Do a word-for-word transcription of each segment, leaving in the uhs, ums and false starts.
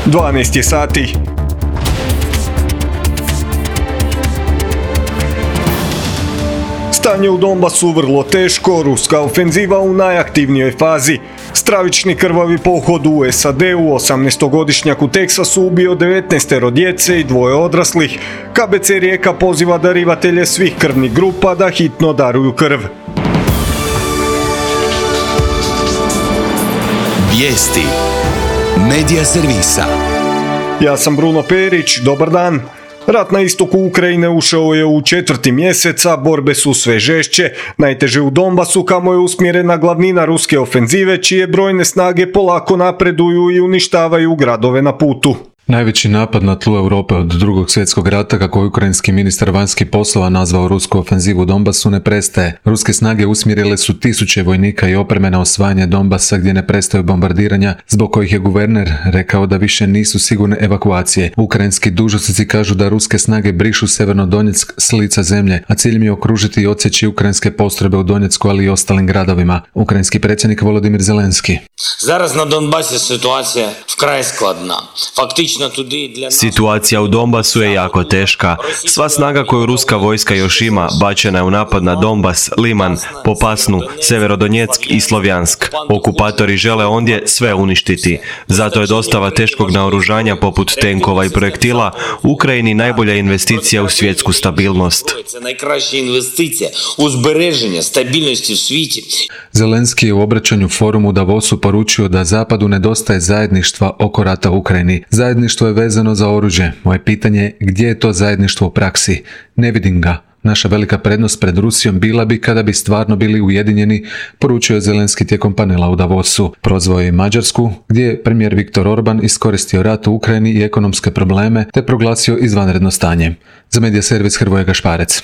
dvanaest je sati. Stanje u Donbasu vrlo teško, ruska ofenziva u najaktivnijoj fazi. Stravični krvavi pohod u S A D-u, osamnaestogodišnjak u Teksasu ubio devetnaestero djece i dvoje odraslih. K B C Rijeka poziva darivatelje svih krvnih grupa da hitno daruju krv. Vijesti Medija servisa. Ja sam Bruno Perić, dobar dan. Rat na istoku Ukrajine ušao je u četvrti mjesec, a borbe su sve žešće. Najteže u Donbasu, kamo je usmjerena glavnina ruske ofenzive, čije brojne snage polako napreduju i uništavaju gradove na putu. Najveći napad na tlu Europe od drugog svjetskog rata, kako je ukrajinski ministar vanjskih poslova nazvao rusku ofenzivu u Donbasu, ne prestaje. Ruske snage usmjerile su tisuće vojnika i opreme na osvajanje Donbasa, gdje ne prestaju bombardiranja, zbog kojih je guverner rekao da više nisu sigurne evakuacije. Ukrajinski dužnosnici kažu da ruske snage brišu Severnodonjeck s lica zemlje, a cilj im je okružiti i odsjeći ukrajinske postrojbe u Donjecku, ali i ostalim gradovima. Ukrajinski predsjednik Volodymyr Zelenski. Зараз на Донбасі ситуація вкрай складна. Фактично Situacija u Donbasu je jako teška. Sva snaga koju ruska vojska još ima bačena je u napad na Donbas, Liman, Popasnu, Severodonjeck i Slovjansk. Okupatori žele ondje sve uništiti. Zato je dostava teškog naoružanja poput tenkova i projektila Ukrajini najbolja investicija u svjetsku stabilnost. Zelenski je u obraćanju forumu Davosu poručio da Zapadu nedostaje zajedništva oko rata u Ukrajini. Zajedništvo je vezano za oružje. Moje pitanje je gdje je to zajedništvo u praksi? Ne vidim ga. Naša velika prednost pred Rusijom bila bi kada bi stvarno bili ujedinjeni, poručio je Zelenski tijekom panela u Davosu. Prozvao je i Mađarsku, gdje je premijer Viktor Orban iskoristio rat u Ukrajini i ekonomske probleme, te proglasio izvanredno stanje. Za Medija servis Hrvoje Gašparec.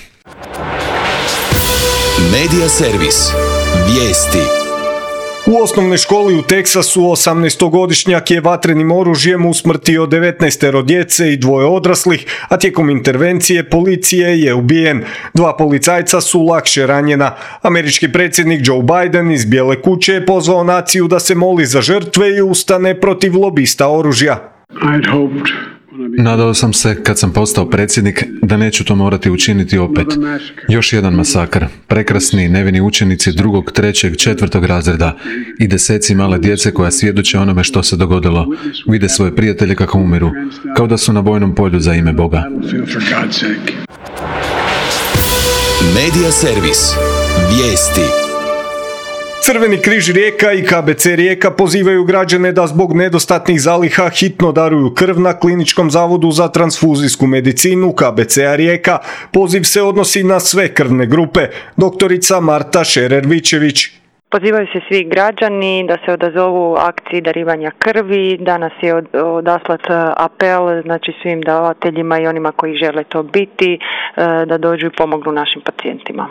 Medija servis. Vijesti. U osnovnoj školi u Teksasu osamnaestogodišnjak je vatrenim oružjem usmrtio devetnaestero djece i dvoje odraslih, a tijekom intervencije policije je ubijen. Dva policajca su lakše ranjena. Američki predsjednik Joe Biden iz Bijele kuće je pozvao naciju da se moli za žrtve i ustane protiv lobista oružja. Nadao sam se, kad sam postao predsjednik, da neću to morati učiniti opet. Još jedan masakr. Prekrasni, nevini učenici drugog, trećeg, četvrtog razreda i deseci male djece koja svjedoče onome što se dogodilo. Vide svoje prijatelje kako umiru, kao da su na bojnom polju za ime Boga. Medija servis. Vijesti. Crveni križ Rijeka i K B C Rijeka pozivaju građane da zbog nedostatnih zaliha hitno daruju krv na Kliničkom zavodu za transfuzijsku medicinu K B C-a Rijeka. Poziv se odnosi na sve krvne grupe. Doktorica Marta Šerer-Vičević. Pozivaju se svi građani da se odazovu akciji darivanja krvi. Danas je odaslat apel, znači svim davateljima i onima koji žele to biti, da dođu i pomognu našim pacijentima.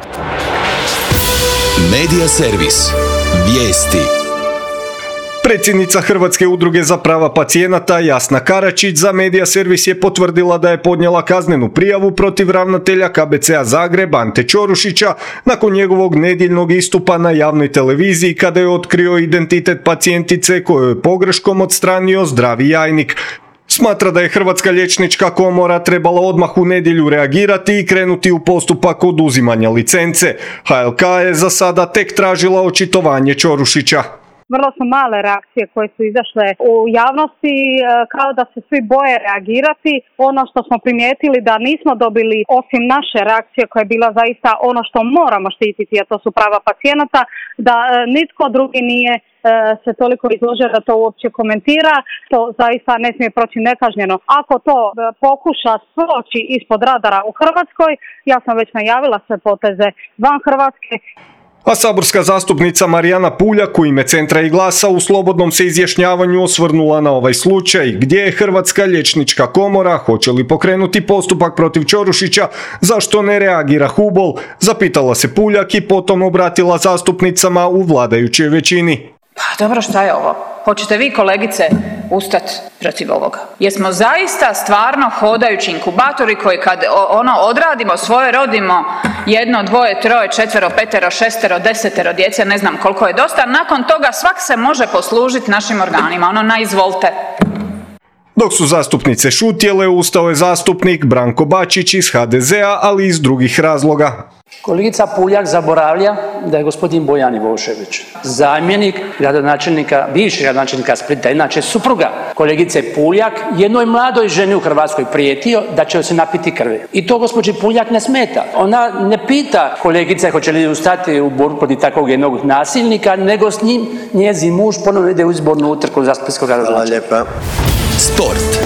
Medija servis. Vijesti. Predsjednica Hrvatske udruge za prava pacijenata Jasna Karačić za Medija servis je potvrdila da je podnijela kaznenu prijavu protiv ravnatelja K B C-a Zagreb Ante Ćorušića nakon njegovog nedjeljnog istupa na javnoj televiziji kada je otkrio identitet pacijentice koju je pogreškom odstranio zdravi jajnik. Smatra da je Hrvatska liječnička komora trebala odmah u nedjelju reagirati i krenuti u postupak oduzimanja licence. H L K je za sada tek tražila očitovanje Ćorušića. Vrlo su male reakcije koje su izašle u javnosti, kao da se svi boje reagirati. Ono što smo primijetili da nismo dobili, osim naše reakcije koja je bila zaista ono što moramo štititi, a to su prava pacijenata, da nitko drugi nije se toliko izložio da to uopće komentira, to zaista ne smije proći nekažnjeno. Ako to pokuša proći ispod radara u Hrvatskoj, ja sam već najavila sve poteze van Hrvatske. A saborska zastupnica Marijana Puljak u ime Centra i Glasa u slobodnom se izjašnjavanju osvrnula na ovaj slučaj, gdje je Hrvatska liječnička komora, hoće li pokrenuti postupak protiv Ćorušića, zašto ne reagira Hubol, zapitala se Puljak i potom obratila zastupnicama u vladajućoj većini. Pa dobro, šta je ovo? Hoćete vi, kolegice, ustati protiv ovoga? Jesmo zaista stvarno hodajući inkubatori koji kad ono odradimo svoje, rodimo jedno, dvoje, troje, četvero, petero, šestero, desetero djece, ne znam koliko je dosta, nakon toga svak se može poslužiti našim organima, ono na izvolte. Dok su zastupnice šutjele, ustao je zastupnik Branko Bačić iz ha de zea, ali i iz drugih razloga. Kolegica Puljak zaboravlja da je gospodin Bojan Ivošević zamjenik gradonačelnika, bivšeg gradonačelnika Splita, inače supruga kolegice Puljak, jednoj mladoj ženi u Hrvatskoj prijetio da će se napiti krvi. I to gospođi Puljak ne smeta. Ona ne pita kolegice hoće li ustati u borbu protiv takvog jednog nasilnika, nego s njim njezin muž ponovno ide u izbornu utrku za splitskog gradonačelnika. Hvala lijepa. Sport.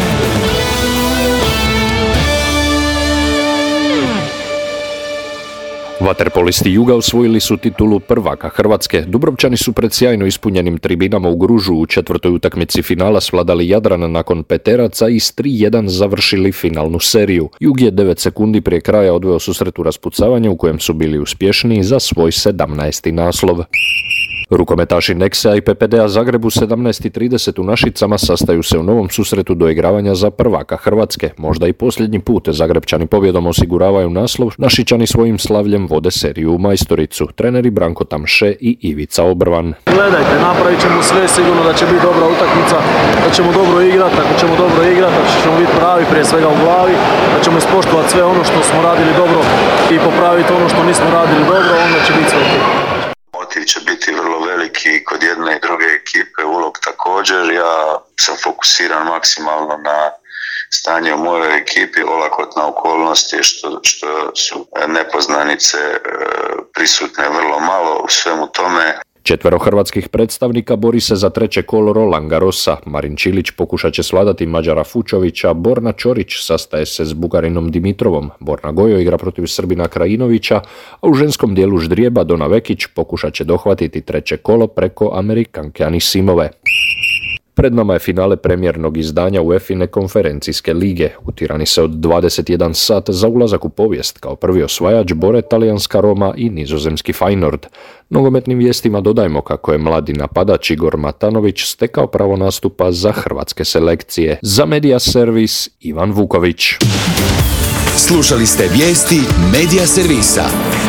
Vaterpolisti Juga osvojili su titulu prvaka Hrvatske. Dubrovčani su pred sjajno ispunjenim tribinama u Gružu u četvrtoj utakmici finala svladali Jadran nakon peteraca i s tri jedan završili finalnu seriju. Jug je devet sekundi prije kraja odveo susret u raspucavanje u kojem su bili uspješniji za svoj sedamnaesti naslov. Rukometaši Nexa i pe pe de a Zagreb u sedamnaest i trideset u Našicama sastaju se u novom susretu doigravanja za prvaka Hrvatske. Možda i posljednji put Zagrebčani pobjedom osiguravaju naslov, Našičani svojim slavljem vode seriju u majstoricu. Treneri Branko Tamše i Ivica Obrvan. Gledajte, napravit ćemo sve, sigurno da će biti dobra utakmica, da ćemo dobro igrati, ako ćemo dobro igrati, da ćemo biti pravi prije svega u glavi, da ćemo ispoštovati sve ono što smo radili dobro i popraviti ono što nismo radili dobro, onda će biti sve ok. Motiv će biti vrlo veliki kod jedne i druge ekipe, ulog također. Ja sam fokusiran maksimalno na stanje u mojoj ekipi, olakotna okolnost je što, što su nepoznanice e, prisutne vrlo malo u svemu tome. Četvero hrvatskih predstavnika bori se za treće kolo Roland Garrosa. Marin Čilić pokušat će svladati Mađara Fučovića, Borna Ćorić sastaje se s Bugarinom Dimitrovom, Borna Gojo igra protiv Srbina Krajinovića, a u ženskom dijelu ždrijeba Dona Vekić pokušat će dohvatiti treće kolo preko Amerikanke Anisimove. Pred nama je finale premijernog izdanja UEFA konferencijske lige. U Tirani se od dvadeset jedan sat za ulazak u povijest kao prvi osvajač bore talijanska Roma i nizozemski Feyenoord. Nogometnim vijestima dodajmo kako je mladi napadač Igor Matanović stekao pravo nastupa za hrvatske selekcije. Za Media Servis Ivan Vuković. Slušali ste vijesti Media Servisa.